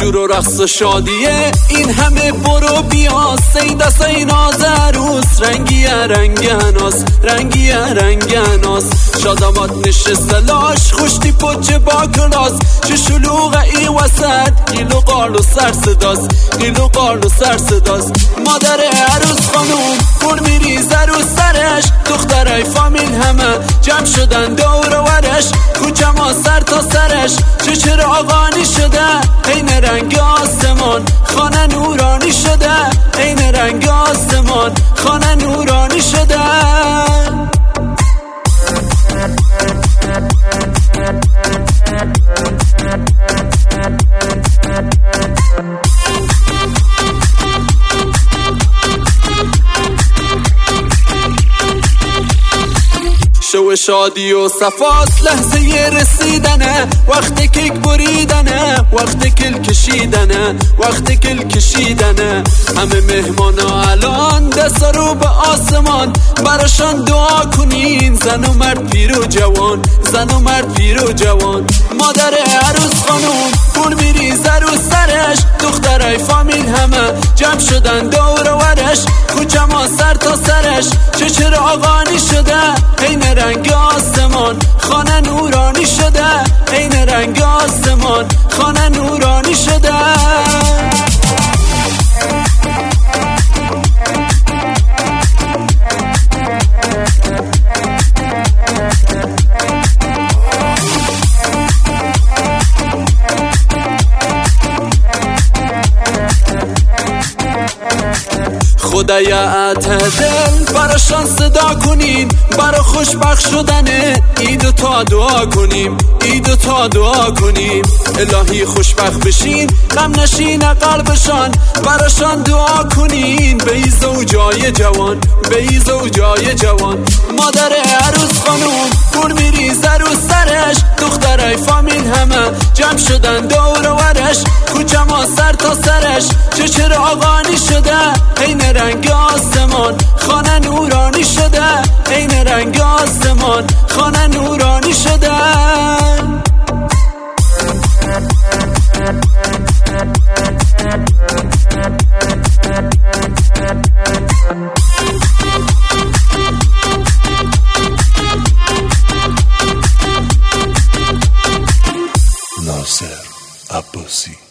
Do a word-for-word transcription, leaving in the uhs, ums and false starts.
شور و رقص و شادیه این همه برو بیا سیده سیناز عروس رنگیه رنگناس رنگیه رنگناس شادمات نشسته لاش خوشتی پچه با کلاس چه شلوغه ای وسط گیلو قال و سر صداست گیلو قال و سر صداست مادر عروس خانوم پر میریزه رو سرش دخترای فامیل همه جمع شدن دور ورش کوچه ما سر تا سرش چه چراغانی شده عین رنگ آسمان خانه نورانی شده عین رنگ آسمان خانه نورانی شده شو شادی و صفاس لحظه رسیدنه وقت کیک بریدنه وقت کل کشیدنه وقت کل کشیدنه همه مهمانا الان دستا رو به آسمان براشان دعا کنین زن و مرد پیر و جوان زن و مرد پیر و جوان مادر عروس خانوم پول میریزه رو سرش دخترای فامیل همه جمع شدن دور ورش کوچه ما سر تا سرش چه چراغانی شده عین رنگ آسمان خانه نورانی شده عین رنگ آسمان خانه نورانی شده خدای اعتدل براشان صدا کنین برا خوشبخت شدنه ایدو تا دعا کنیم ایدو تا دعا کنیم الهی خوشبخت بشین غم نشین قلبشان براشان دعا کنین به ای زوجای جوان به ای زوجای جوان مادر عروس خانوم پول میریزه رو سرش دخترای فامیل همه جمع شدن دور ورش کوچه ما سر تا سرش چه چراغانی شده عین رنگ آسمان خانه نورانی شده عین رنگ آسمان خانه نورانی شده ناصر عباسی.